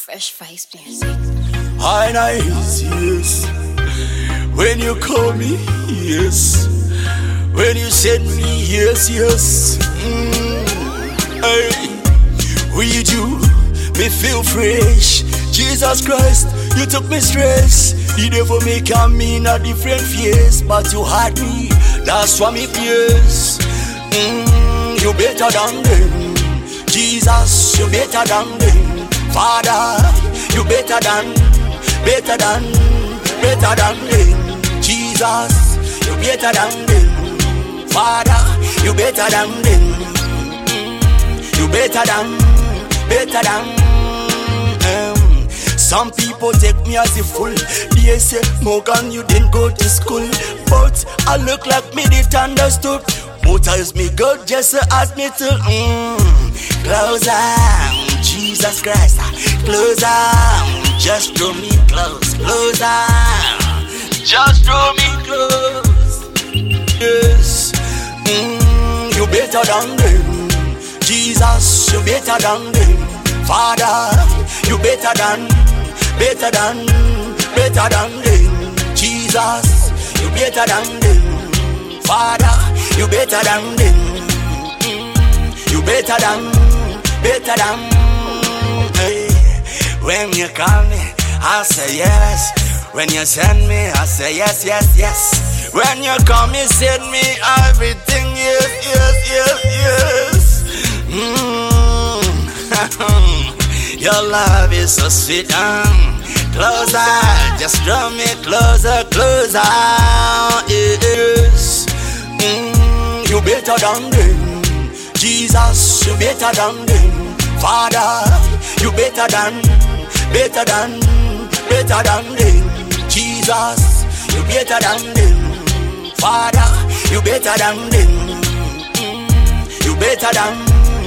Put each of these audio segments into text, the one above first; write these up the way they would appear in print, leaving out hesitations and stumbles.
Fresh Vice music. I nice, yes. When you call me, yes. When you send me, yes, yes. Hey, with you, me feel fresh. Jesus Christ, you took me stress. The devil make me in a different face, but you had me. That's why me fears. You better than them. Jesus, you better than them. Father, you better than them. Jesus, you better than them. Father, you better than them. You better than. Some people take me as a fool. They say, Morgan, you didn't go to school. But I look like me did understood. Motives me God just ask me to closer, Jesus Christ, closer, just draw me closer, just draw me close. Yes, you better than them. Jesus, you better than them. Father, you better than them. Jesus, you better than them. Father, you better than them. You better than. Hey. When you call me, I say yes. When you send me, I say yes. When you call me, send me everything, yes. Your love is so sweet. Closer, just draw me closer. Yes. You better than them. Jesus, you better than them. Father, you better than them. Jesus, you better than them. Father, you better than them. You better than.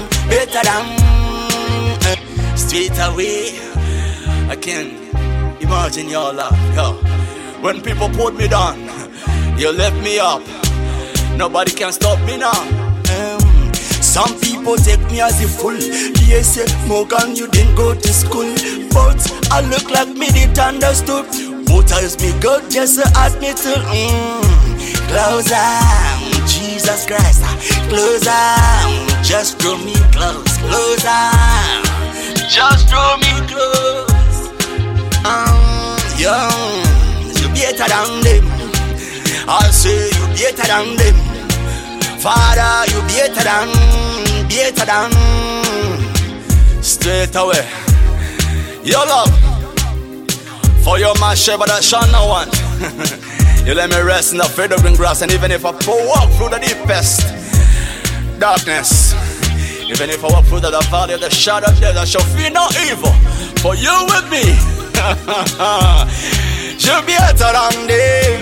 Straight away, I can imagine your love. Yo. When people put me down, you lift me up. Nobody can stop me now. Some people take me as a fool. They say, Morgan, you didn't go to school. But I look like me did understood. Motives me God just ask me to closer, Jesus Christ, closer, just draw me closer, just draw me close. You better than them. I say you better than them. Father, you better than. Straight away. Your love for your man shepherd that shall no want. You let me rest in the field of green grass, and even if I walk through the deepest darkness, even if I walk through the valley of the shadow of death, I shall fear no evil, for you with me. You better than them.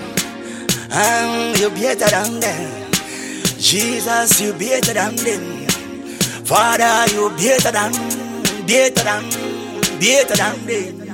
You better than them. Jesus, you better than them. Father, you better than them.